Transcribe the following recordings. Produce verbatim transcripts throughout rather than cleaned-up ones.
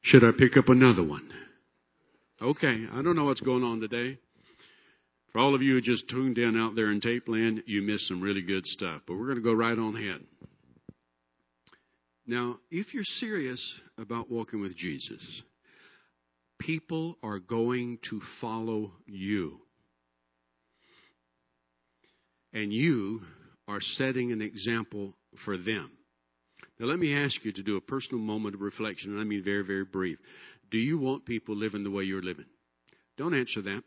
Should I pick up another one? Okay, I don't know what's going on today. For all of you who just tuned in out there in tape land, you missed some really good stuff. But we're going to go right on ahead. Now, if you're serious about walking with Jesus, people are going to follow you. And you are setting an example for them. Now, let me ask you to do a personal moment of reflection, and I mean very, very brief. Do you want people living the way you're living? Don't answer that.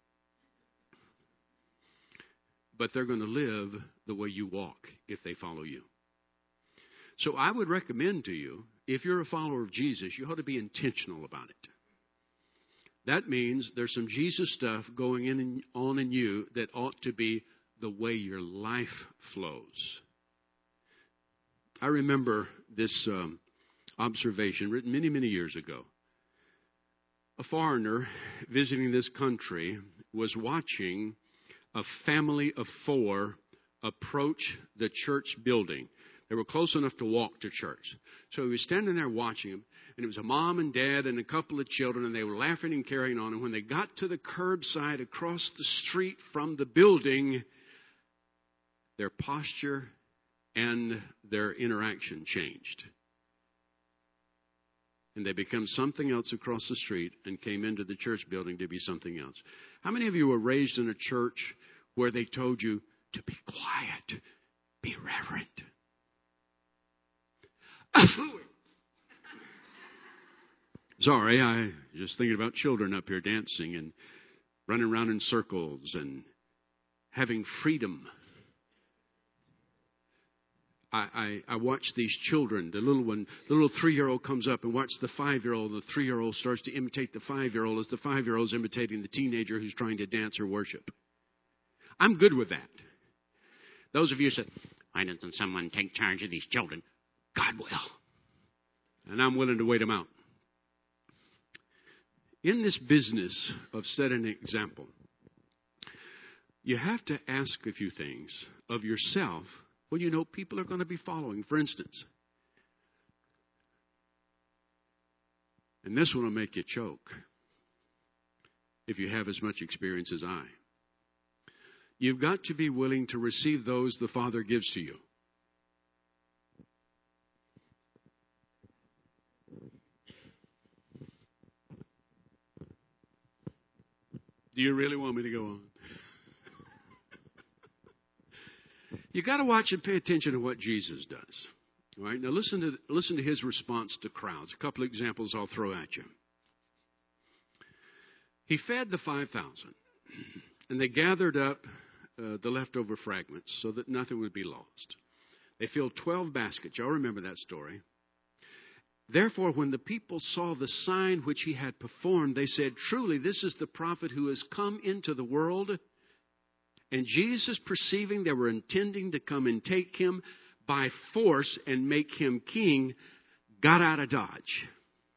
But they're going to live the way you walk if they follow you. So I would recommend to you, if you're a follower of Jesus, you ought to be intentional about it. That means there's some Jesus stuff going in and on in you that ought to be the way your life flows. I remember this um, observation written many, many years ago. A foreigner visiting this country was watching a family of four approach the church building. They were close enough to walk to church. So he was standing there watching them, and it was a mom and dad and a couple of children, and they were laughing and carrying on. And when they got to the curbside across the street from the building, their posture and their interaction changed. And they became something else across the street and came into the church building to be something else. How many of you were raised in a church where they told you to be quiet, be reverent? Sorry, I just thinking about children up here dancing and running around in circles and having freedom. I, I, I watch these children. The little one, the little three-year-old comes up and watch the five-year-old. And the three-year-old starts to imitate the five-year-old as the five-year-old is imitating the teenager who's trying to dance or worship. I'm good with that. Those of you who said, why doesn't someone take charge of these children? God will. And I'm willing to wait them out. In this business of setting an example, you have to ask a few things of yourself when you know people are going to be following. For instance, and this one will make you choke if you have as much experience as I. You've got to be willing to receive those the Father gives to you. Do you really want me to go on? You got to watch and pay attention to what Jesus does. All right, now listen to listen to his response to crowds. A couple of examples I'll throw at you. He fed the five thousand, and they gathered up uh, the leftover fragments so that nothing would be lost. They filled twelve baskets. Y'all remember that story. Therefore, when the people saw the sign which he had performed, they said, truly, this is the prophet who has come into the world. And Jesus, perceiving they were intending to come and take him by force and make him king, got out of Dodge.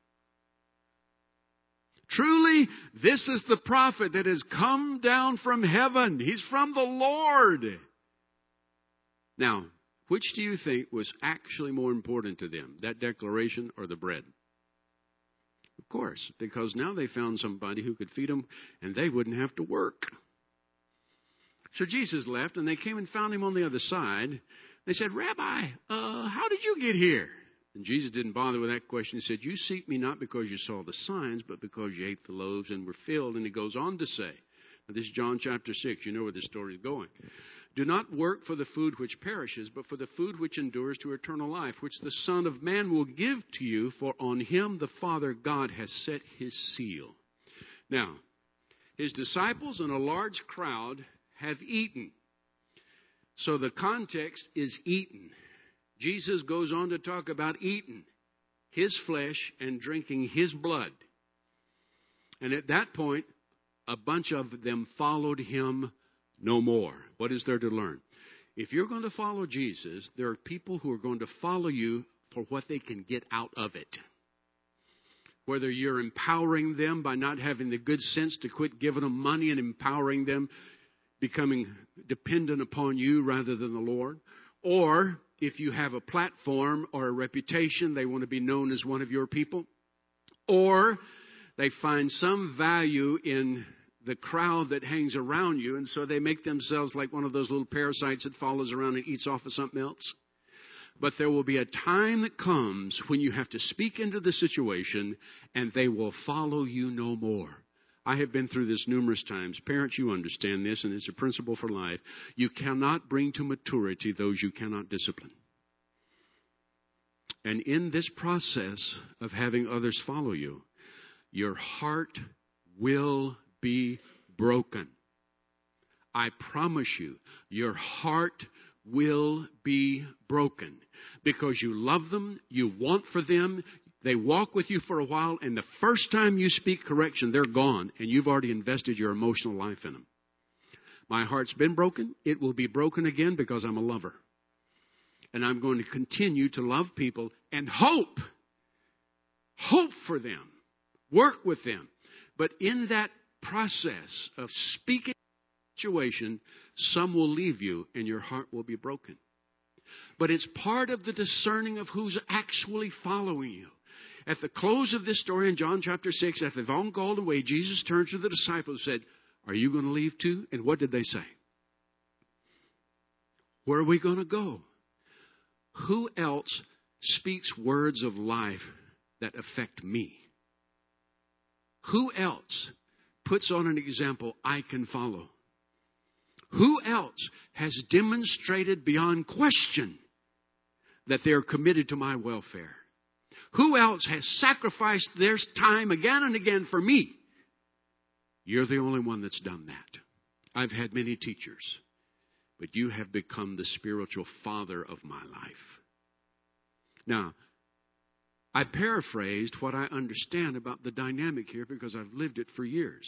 Truly, this is the prophet that has come down from heaven. He's from the Lord. Now, which do you think was actually more important to them, that declaration or the bread? Of course, because now they found somebody who could feed them and they wouldn't have to work. So Jesus left and they came and found him on the other side. They said, Rabbi, uh, how did you get here? And Jesus didn't bother with that question. He said, you seek me not because you saw the signs, but because you ate the loaves and were filled. And he goes on to say, now this is John chapter six. You know where this story is going. Do not work for the food which perishes, but for the food which endures to eternal life, which the Son of Man will give to you, for on him the Father God has set his seal. Now, his disciples and a large crowd have eaten. So the context is eaten. Jesus goes on to talk about eating his flesh and drinking his blood. And at that point, a bunch of them followed him no more. What is there to learn? If you're going to follow Jesus, there are people who are going to follow you for what they can get out of it. Whether you're empowering them by not having the good sense to quit giving them money and empowering them, becoming dependent upon you rather than the Lord. Or if you have a platform or a reputation, they want to be known as one of your people. Or they find some value in the crowd that hangs around you, and so they make themselves like one of those little parasites that follows around and eats off of something else. But there will be a time that comes when you have to speak into the situation, and they will follow you no more. I have been through this numerous times. Parents, you understand this, and it's a principle for life. You cannot bring to maturity those you cannot discipline. And in this process of having others follow you, your heart will be broken. I promise you, your heart will be broken because you love them, you want for them, they walk with you for a while, and the first time you speak correction, they're gone, and you've already invested your emotional life in them. My heart's been broken. It will be broken again because I'm a lover. And I'm going to continue to love people and hope, hope for them, work with them. But in that process of speaking situation, some will leave you and your heart will be broken. But it's part of the discerning of who's actually following you. At the close of this story in John chapter six, after they've all gone away, Jesus turned to the disciples and said, "Are you going to leave too?" And what did they say? "Where are we going to go?" Who else speaks words of life that affect me? Who else puts on an example I can follow? Who else has demonstrated beyond question that they are committed to my welfare? Who else has sacrificed their time again and again for me? You're the only one that's done that. I've had many teachers, but you have become the spiritual father of my life. Now, I paraphrased what I understand about the dynamic here because I've lived it for years.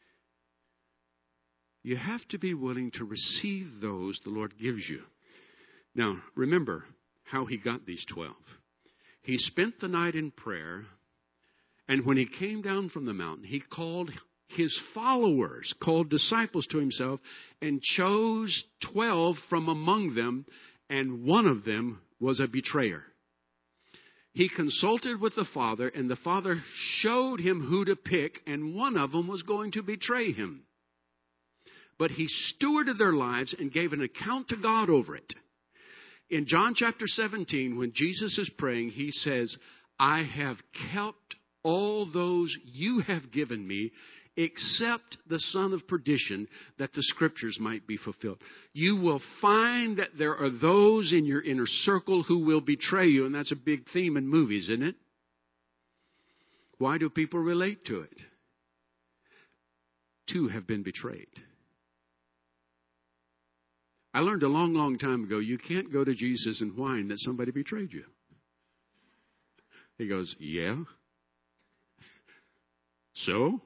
You have to be willing to receive those the Lord gives you. Now, remember how he got these twelve. He spent the night in prayer, and when he came down from the mountain, he called his followers, called disciples to himself, and chose twelve from among them, and one of them was a betrayer. He consulted with the Father, and the Father showed him who to pick, and one of them was going to betray him. But he stewarded their lives and gave an account to God over it. In John chapter seventeen, when Jesus is praying, he says, "I have kept all those you have given me, except the son of perdition, that the scriptures might be fulfilled." You will find that there are those in your inner circle who will betray you, and that's a big theme in movies, isn't it? Why do people relate to it? Two have been betrayed. I learned a long, long time ago, you can't go to Jesus and whine that somebody betrayed you. He goes, "Yeah. So?"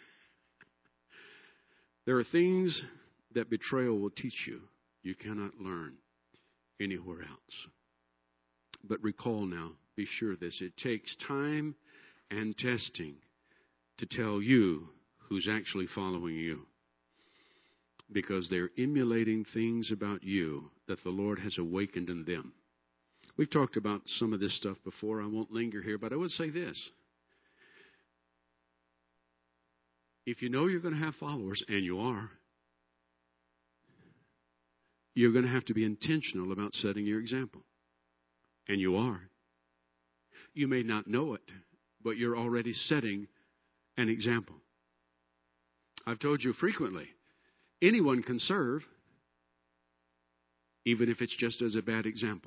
There are things that betrayal will teach you you cannot learn anywhere else. But recall now, be sure this, it takes time and testing to tell you who's actually following you. Because they're emulating things about you that the Lord has awakened in them. We've talked about some of this stuff before. I won't linger here, but I would say this. If you know you're going to have followers, and you are, you're going to have to be intentional about setting your example. And you are. You may not know it, but you're already setting an example. I've told you frequently, anyone can serve, even if it's just as a bad example.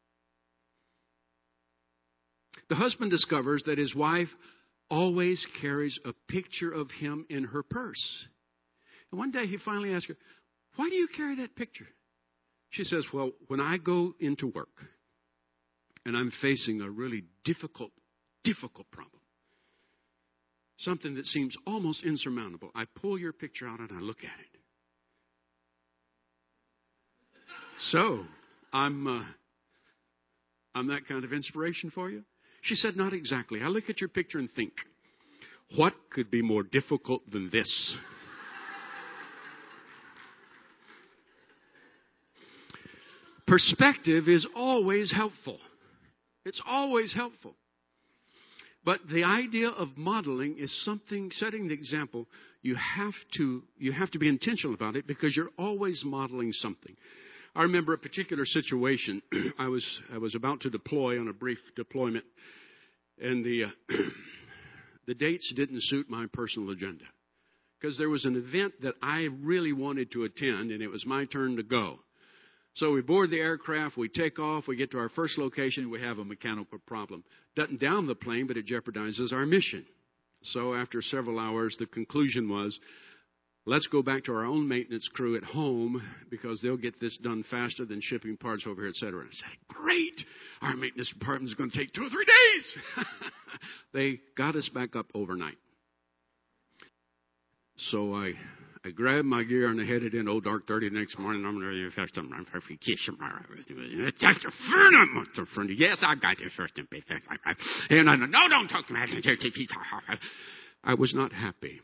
The husband discovers that his wife always carries a picture of him in her purse. And one day he finally asked her, "Why do you carry that picture?" She says, "Well, when I go into work and I'm facing a really difficult, difficult problem, something that seems almost insurmountable, I pull your picture out and I look at it. So, I'm uh, I'm that kind of inspiration for you?" She said, "Not exactly. I look at your picture and think, what could be more difficult than this?" Perspective is always helpful. It's always helpful. But the idea of modeling is something, setting the example. You have to, you have to be intentional about it because you're always modeling something. I remember a particular situation. I was, I was about to deploy on a brief deployment, and the, uh, the dates didn't suit my personal agenda because there was an event that I really wanted to attend, and it was my turn to go. So we board the aircraft, we take off, we get to our first location, we have a mechanical problem. Doesn't down the plane, but it jeopardizes our mission. So after several hours, the conclusion was, let's go back to our own maintenance crew at home because they'll get this done faster than shipping parts over here, et cetera. I said, great! Our maintenance department is going to take two or three days. They got us back up overnight. So I... I grabbed my gear and I headed in. Old dark thirty the next morning. I'm ready to fetch them. I'm perfect. Yes, I got this first. And I no, don't talk to me. I was not happy.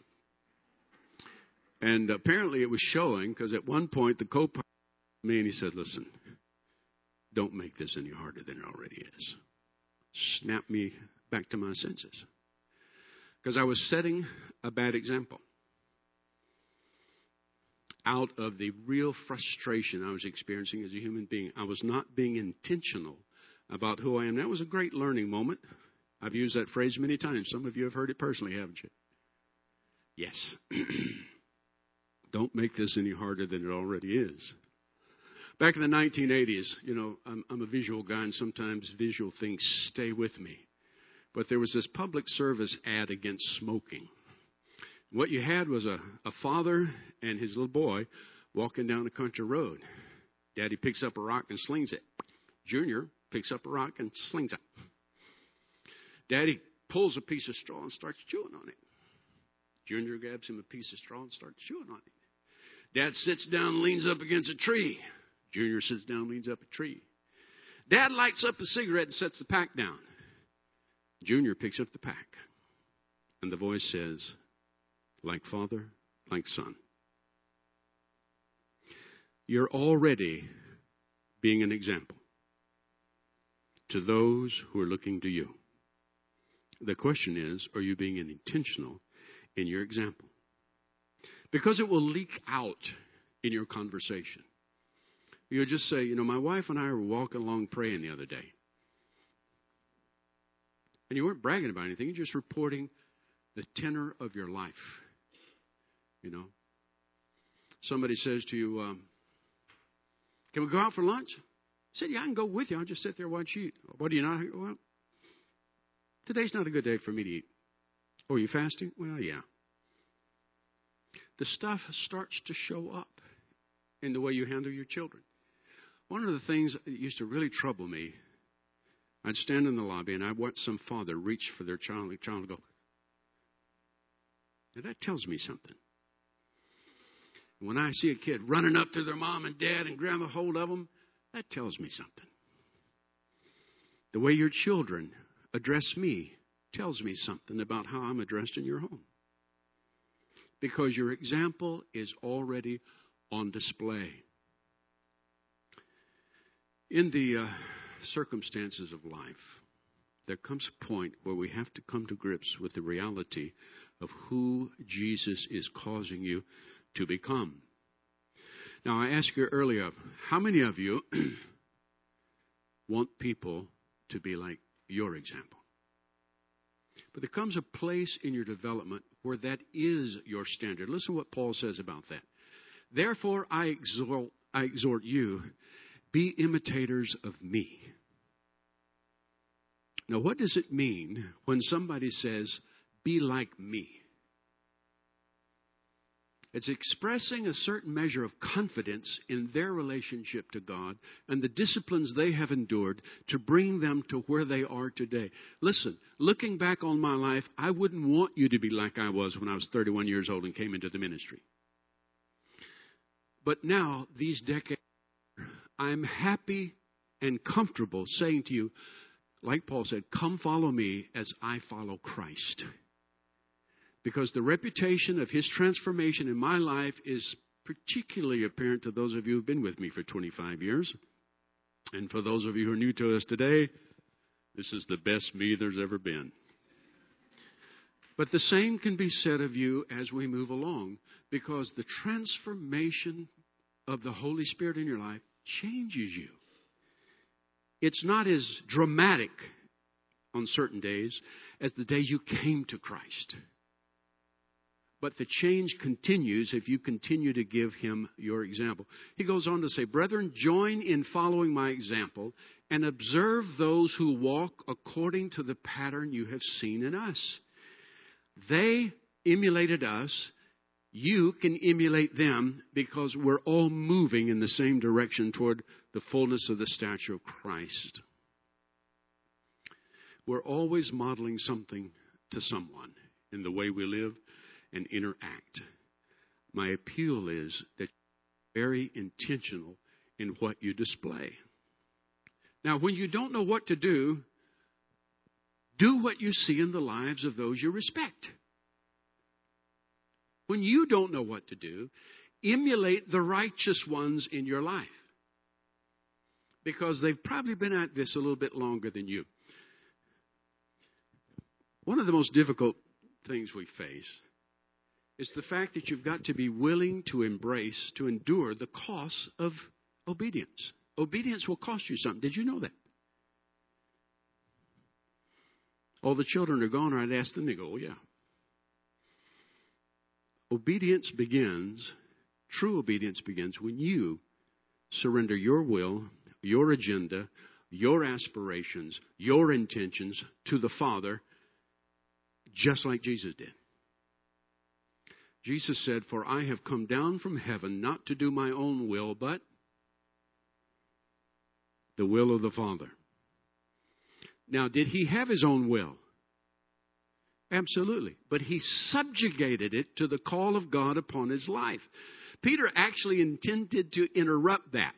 And apparently it was showing because at one point the co-pilot me and he said, listen, don't make this any harder than it already is. Snap me back to my senses. Because I was setting a bad example. Out of the real frustration I was experiencing as a human being. I was not being intentional about who I am. That was a great learning moment. I've used that phrase many times. Some of you have heard it personally, haven't you? Yes. Don't make this any harder than it already is. Back in the nineteen eighties, you know, I'm, I'm a visual guy, and sometimes visual things stay with me. But there was this public service ad against smoking. What you had was a, a father and his little boy walking down a country road. Daddy picks up a rock and slings it. Junior picks up a rock and slings it. Daddy pulls a piece of straw and starts chewing on it. Junior grabs him a piece of straw and starts chewing on it. Dad sits down, leans up against a tree. Junior sits down, leans up a tree. Dad lights up a cigarette and sets the pack down. Junior picks up the pack. And the voice says, like father, like son. You're already being an example to those who are looking to you. The question is, are you being intentional in your example? Because it will leak out in your conversation. You'll just say, you know, my wife and I were walking along praying the other day. And you weren't bragging about anything. You're just reporting the tenor of your life. You know, somebody says to you, um, can we go out for lunch? I said, yeah, I can go with you. I'll just sit there and watch you eat. What do you not? Well, today's not a good day for me to eat. Oh, are you fasting? Well, yeah. The stuff starts to show up in the way you handle your children. One of the things that used to really trouble me, I'd stand in the lobby and I'd watch some father reach for their child, and the child would go. Now that tells me something. When I see a kid running up to their mom and dad and grab a hold of them, that tells me something. The way your children address me tells me something about how I'm addressed in your home. Because your example is already on display. In the uh, circumstances of life, there comes a point where we have to come to grips with the reality of who Jesus is causing you to become. Now, I asked you earlier, how many of you want people to be like your example? But there comes a place in your development where that is your standard. Listen to what Paul says about that. Therefore, I exhort, I exhort you, be imitators of me. Now, what does it mean when somebody says, be like me? It's expressing a certain measure of confidence in their relationship to God and the disciplines they have endured to bring them to where they are today. Listen, looking back on my life, I wouldn't want you to be like I was when I was thirty-one years old and came into the ministry. But now, these decades, I'm happy and comfortable saying to you, like Paul said, come follow me as I follow Christ. Because the reputation of his transformation in my life is particularly apparent to those of you who have been with me for twenty-five years. And for those of you who are new to us today, this is the best me there's ever been. But the same can be said of you as we move along, because the transformation of the Holy Spirit in your life changes you. It's not as dramatic on certain days as the day you came to Christ. But the change continues if you continue to give Him your example. He goes on to say, brethren, join in following my example and observe those who walk according to the pattern you have seen in us. They emulated us. You can emulate them because we're all moving in the same direction toward the fullness of the stature of Christ. We're always modeling something to someone in the way we live and interact. My appeal is that you're very intentional in what you display. Now, when you don't know what to do, do what you see in the lives of those you respect. When you don't know what to do, emulate the righteous ones in your life, because they've probably been at this a little bit longer than you. One of the most difficult things we face is the fact that you've got to be willing to embrace, to endure the cost of obedience. Obedience will cost you something. Did you know that? All the children are gone, or I'd ask them, they go, oh, yeah. Obedience begins, true obedience begins when you surrender your will, your agenda, your aspirations, your intentions to the Father, just like Jesus did. Jesus said, for I have come down from heaven not to do my own will, but the will of the Father. Now, did he have his own will? Absolutely. But he subjugated it to the call of God upon his life. Peter actually intended to interrupt that.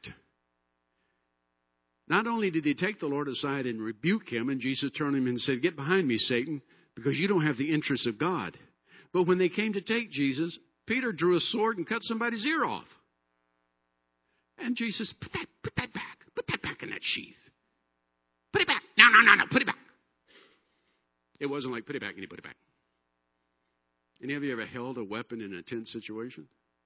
Not only did he take the Lord aside and rebuke him, and Jesus turned him and said, get behind me, Satan, because you don't have the interests of God. But when they came to take Jesus, Peter drew a sword and cut somebody's ear off. And Jesus, put that, put that back. Put that back in that sheath. Put it back. No, no, no, no. Put it back. It wasn't like, put it back, and he put it back. Any of you ever held a weapon in a tense situation?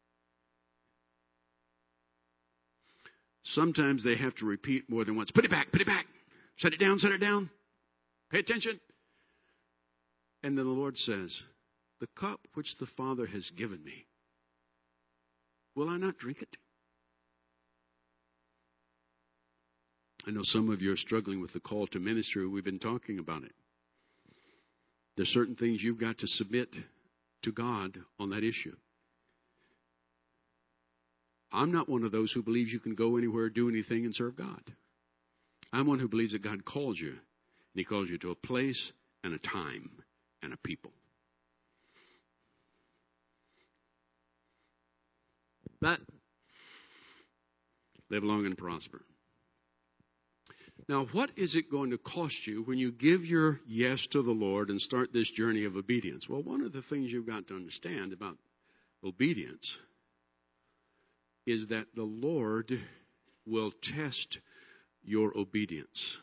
Sometimes they have to repeat more than once. Put it back, put it back. Set it down, set it down. Pay attention. And then the Lord says, the cup which the Father has given me, will I not drink it? I know some of you are struggling with the call to ministry. We've been talking about it. There's certain things you've got to submit to God on that issue. I'm not one of those who believes you can go anywhere, do anything, and serve God. I'm one who believes that God calls you. And He calls you to a place and a time and a people. But live long and prosper. Now, what is it going to cost you when you give your yes to the Lord and start this journey of obedience? Well, one of the things you've got to understand about obedience is that the Lord will test your obedience.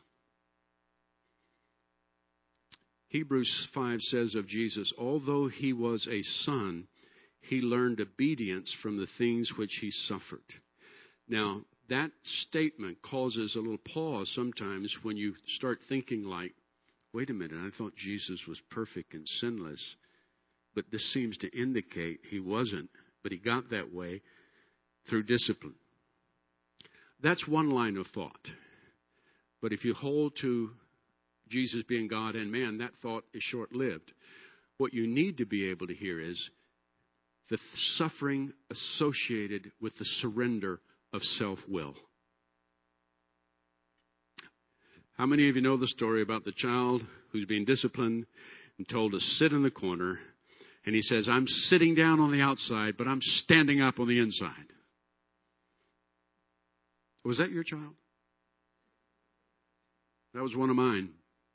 Hebrews five says of Jesus, although he was a son, he learned obedience from the things which he suffered. Now, that statement causes a little pause sometimes when you start thinking like, wait a minute, I thought Jesus was perfect and sinless, but this seems to indicate he wasn't, but he got that way through discipline. That's one line of thought. But if you hold to Jesus being God and man, that thought is short-lived. What you need to be able to hear is the suffering associated with the surrender of self-will. How many of you know the story about the child who's being disciplined and told to sit in the corner, and he says, I'm sitting down on the outside, but I'm standing up on the inside? Was that your child? That was one of mine.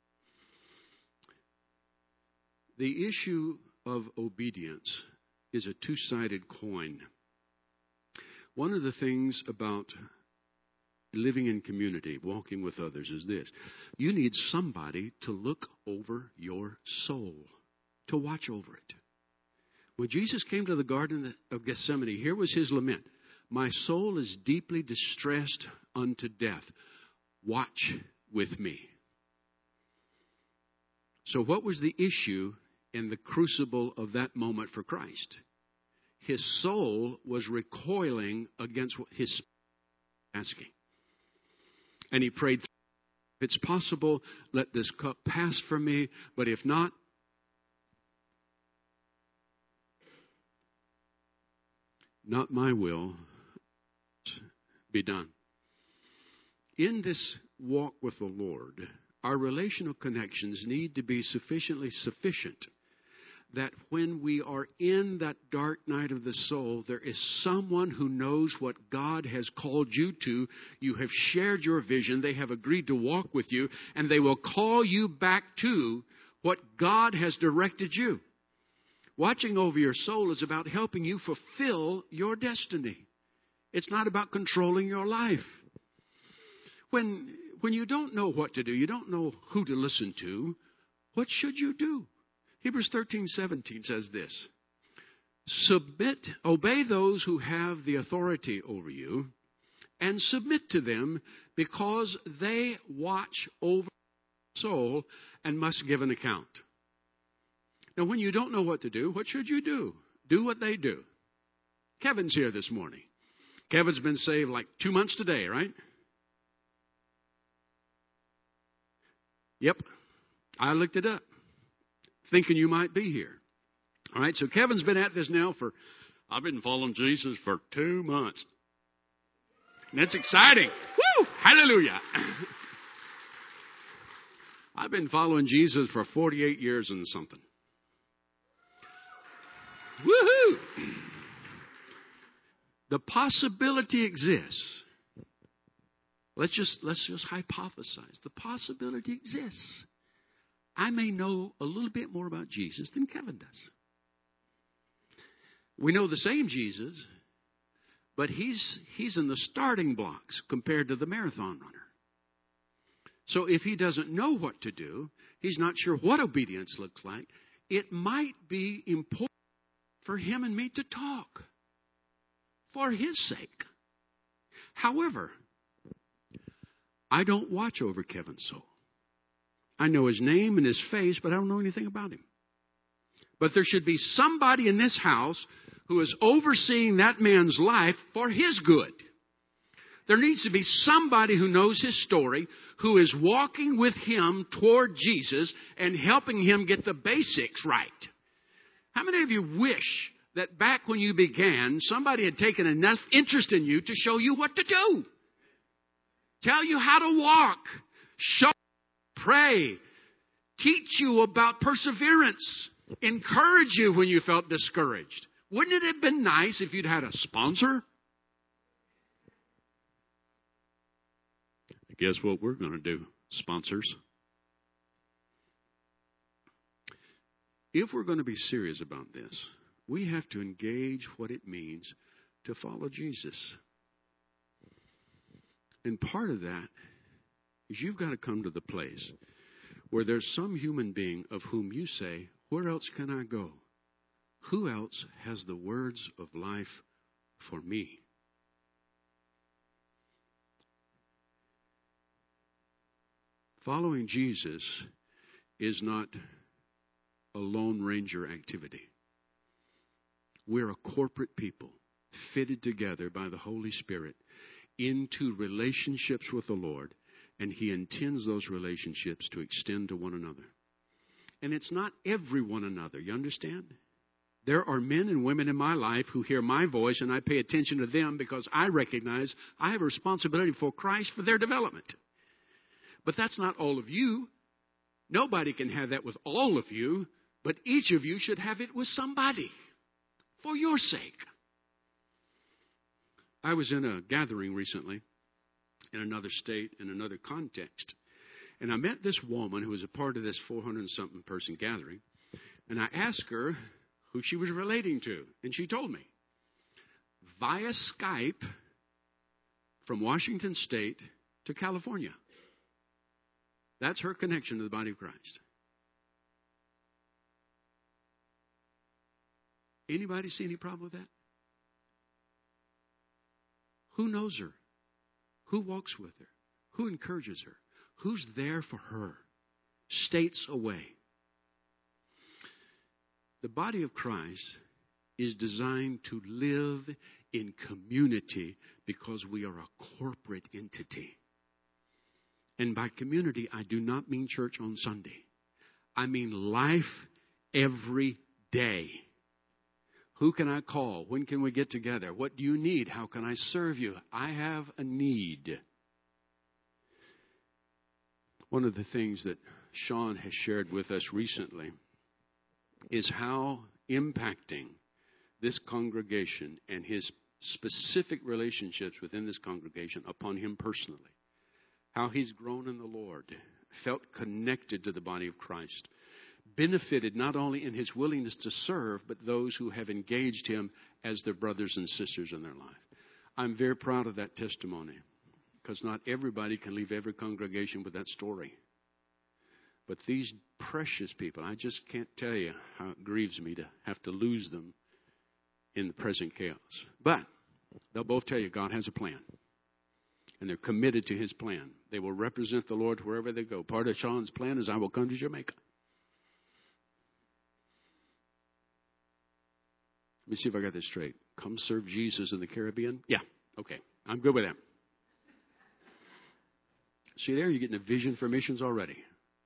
The issue of obedience is a two-sided coin. One of the things about living in community, walking with others, is this. You need somebody to look over your soul. to watch over it. When Jesus came to the Garden of Gethsemane, here was his lament. My soul is deeply distressed unto death. Watch with me. So what was the issue in the crucible of that moment for Christ? His soul was recoiling against what his asking. And he prayed, if it's possible, let this cup pass from me. But if not, not my will, be done. In this walk with the Lord, our relational connections need to be sufficiently sufficient that when we are in that dark night of the soul, there is someone who knows what God has called you to. You have shared your vision. They have agreed to walk with you, and they will call you back to what God has directed you. Watching over your soul is about helping you fulfill your destiny. It's not about controlling your life. When, when you don't know what to do, you don't know who to listen to, what should you do? Hebrews thirteen seventeen says this. Submit, obey those who have the authority over you, and submit to them, because they watch over your soul and must give an account. Now, when you don't know what to do, what should you do? Do what they do. Kevin's here this morning. Kevin's been saved like two months today, right? Yep. I looked it up, thinking you might be here. All right, so Kevin's been at this now for, I've been following Jesus for two months. And that's exciting. Woo! Hallelujah. I've been following Jesus for forty-eight years and something. Woohoo! The possibility exists. Let's just, let's just hypothesize. The possibility exists. I may know a little bit more about Jesus than Kevin does. We know the same Jesus, but he's, he's in the starting blocks compared to the marathon runner. So if he doesn't know what to do, he's not sure what obedience looks like, it might be important for him and me to talk for his sake. However, I don't watch over Kevin's soul. I know his name and his face, but I don't know anything about him. But there should be somebody in this house who is overseeing that man's life for his good. There needs to be somebody who knows his story, who is walking with him toward Jesus and helping him get the basics right. How many of you wish that back when you began, somebody had taken enough interest in you to show you what to do? Tell you how to walk, show, pray, teach you about perseverance, encourage you when you felt discouraged. Wouldn't it have been nice if you'd had a sponsor? Guess what we're going to do, sponsors? If we're going to be serious about this, we have to engage what it means to follow Jesus. And part of that is you've got to come to the place where there's some human being of whom you say, where else can I go? Who else has the words of life for me? Following Jesus is not a Lone Ranger activity. We're a corporate people fitted together by the Holy Spirit into relationships with the Lord, and He intends those relationships to extend to one another. And it's not every one another, you understand? There are men and women in my life who hear my voice, and I pay attention to them because I recognize I have a responsibility for Christ for their development. But that's not all of you. Nobody can have that with all of you, but each of you should have it with somebody for your sake. I was in a gathering recently in another state, in another context, and I met this woman who was a part of this four hundred something person gathering, and I asked her who she was relating to, and she told me via Skype from Washington State to California. That's her connection to the body of Christ. Anybody see any problem with that? Who knows her? Who walks with her? Who encourages her? Who's there for her? States away. The body of Christ is designed to live in community because we are a corporate entity. And by community, I do not mean church on Sunday. I mean life every day. Who can I call? When can we get together? What do you need? How can I serve you? I have a need. One of the things that Sean has shared with us recently is how impacting this congregation and his specific relationships within this congregation upon him personally. How he's grown in the Lord, felt connected to the body of Christ, benefited not only in his willingness to serve, but those who have engaged him as their brothers and sisters in their life. I'm very proud of that testimony because not everybody can leave every congregation with that story. But these precious people, I just can't tell you how it grieves me to have to lose them in the present chaos. But they'll both tell you God has a plan. And they're committed to his plan. They will represent the Lord wherever they go. Part of Sean's plan is I will come to Jamaica. Let me see if I got this straight. Come serve Jesus in the Caribbean? Yeah, okay. I'm good with that. See there, you're getting a vision for missions already.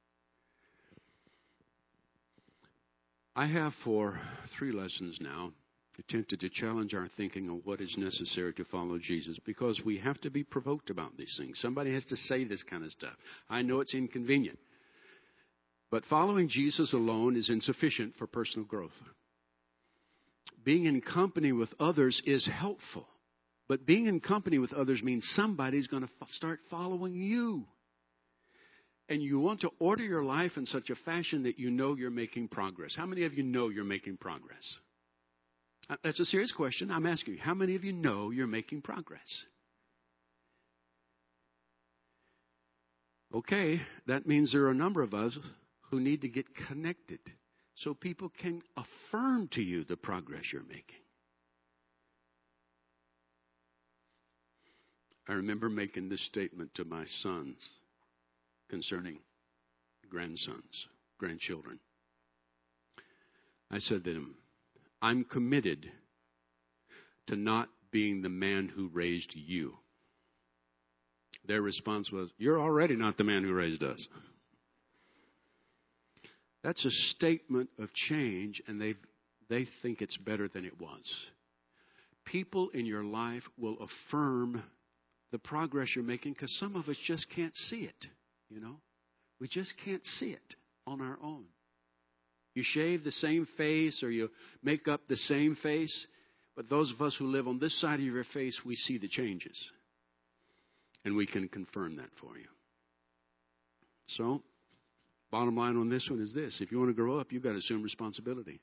I have for three lessons now attempted to challenge our thinking on what is necessary to follow Jesus, because we have to be provoked about these things. Somebody has to say this kind of stuff. I know it's inconvenient. But following Jesus alone is insufficient for personal growth. Being in company with others is helpful. But being in company with others means somebody's going to f- start following you. And you want to order your life in such a fashion that you know you're making progress. How many of you know you're making progress? That's a serious question. I'm asking you, how many of you know you're making progress? Okay, that means there are a number of us who need to get connected so people can affirm to you the progress you're making. I remember making this statement to my sons concerning grandsons, grandchildren. I said to them, I'm committed to not being the man who raised you. Their response was, you're already not the man who raised us. That's a statement of change, and they they think it's better than it was. People in your life will affirm the progress you're making because some of us just can't see it, you know. We just can't see it on our own. You shave the same face or you make up the same face, but those of us who live on this side of your face, we see the changes. And we can confirm that for you. So, bottom line on this one is this. If you want to grow up, you've got to assume responsibility.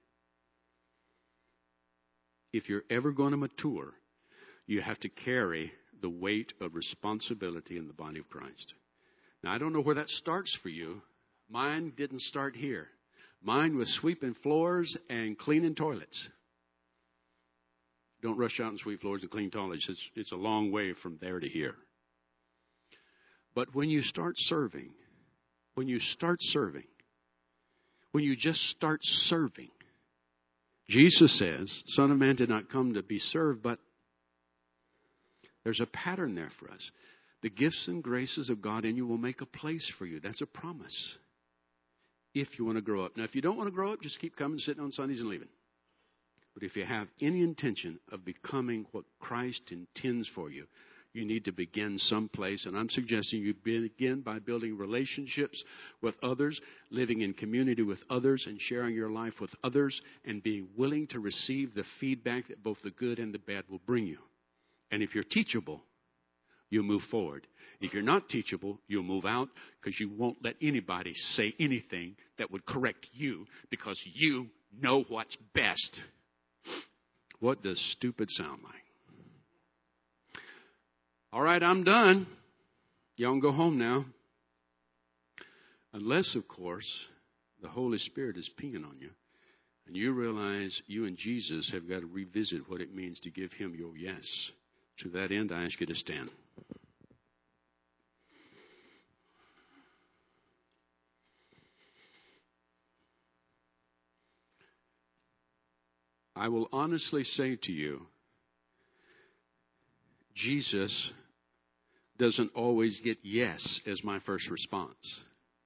If you're ever going to mature, you have to carry the weight of responsibility in the body of Christ. Now, I don't know where that starts for you. Mine didn't start here. Mine was sweeping floors and cleaning toilets. Don't rush out and sweep floors and clean toilets. It's, it's a long way from there to here. But when you start serving, when you start serving, when you just start serving, Jesus says, Son of Man did not come to be served, but there's a pattern there for us. The gifts and graces of God in you will make a place for you. That's a promise. If you want to grow up. Now, if you don't want to grow up, just keep coming, sitting on Sundays and leaving. But if you have any intention of becoming what Christ intends for you, you need to begin someplace. And I'm suggesting you begin by building relationships with others, living in community with others, and sharing your life with others, and being willing to receive the feedback that both the good and the bad will bring you. And if you're teachable, you'll move forward. If you're not teachable, you'll move out because you won't let anybody say anything that would correct you because you know what's best. What does stupid sound like? All right, I'm done. Y'all can go home now. Unless, of course, the Holy Spirit is peeing on you And you realize you and Jesus have got to revisit what it means to give him your yes. To that end, I ask you to stand. I will honestly say to you, Jesus doesn't always get yes as my first response.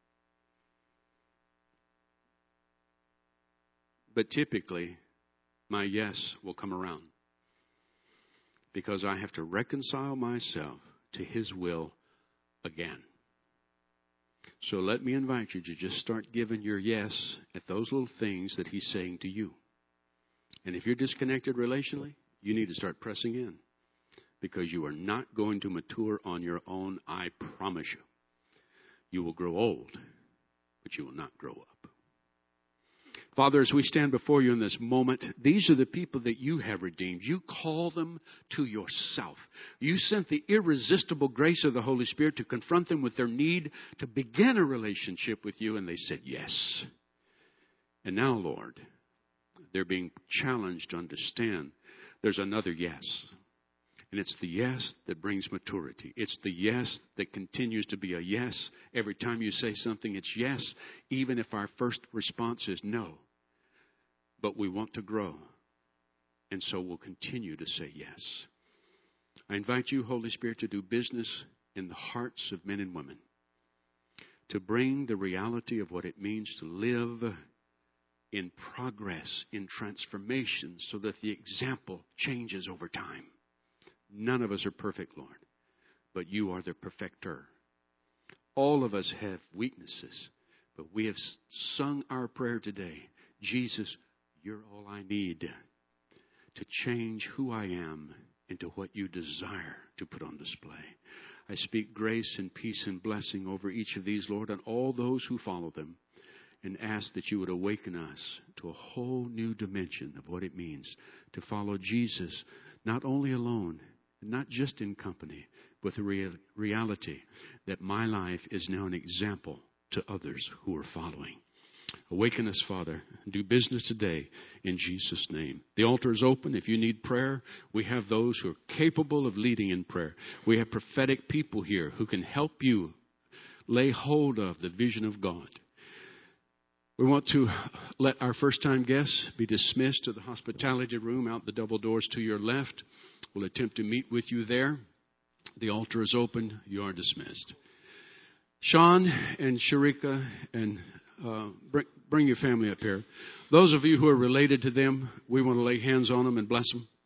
But typically, my yes will come around. Because I have to reconcile myself to his will again. So let me invite you to just start giving your yes at those little things that he's saying to you. And if you're disconnected relationally, you need to start pressing in. Because you are not going to mature on your own, I promise you. You will grow old, but you will not grow up. Father, as we stand before you in this moment, these are the people that you have redeemed. You call them to yourself. You sent the irresistible grace of the Holy Spirit to confront them with their need to begin a relationship with you, and they said yes. And now, Lord, they're being challenged to understand there's another yes. And it's the yes that brings maturity. It's the yes that continues to be a yes. Every time you say something, it's yes, even if our first response is no. But we want to grow. And so we'll continue to say yes. I invite you, Holy Spirit, to do business in the hearts of men and women. To bring the reality of what it means to live in progress, in transformation, so that the example changes over time. None of us are perfect, Lord, but you are the perfecter. All of us have weaknesses, but we have sung our prayer today. Jesus, you're all I need to change who I am into what you desire to put on display. I speak grace and peace and blessing over each of these, Lord, and all those who follow them, and ask that you would awaken us to a whole new dimension of what it means to follow Jesus, not only alone, not just in company, but the real reality that my life is now an example to others who are following. Awaken us, Father. Do business today in Jesus' name. The altar is open. If you need prayer, we have those who are capable of leading in prayer. We have prophetic people here who can help you lay hold of the vision of God. We want to let our first-time guests be dismissed to the hospitality room out the double doors to your left. We'll attempt to meet with you there. The altar is open. You are dismissed. Sean and Sharika, and uh, bring, bring your family up here. Those of you who are related to them, we want to lay hands on them and bless them.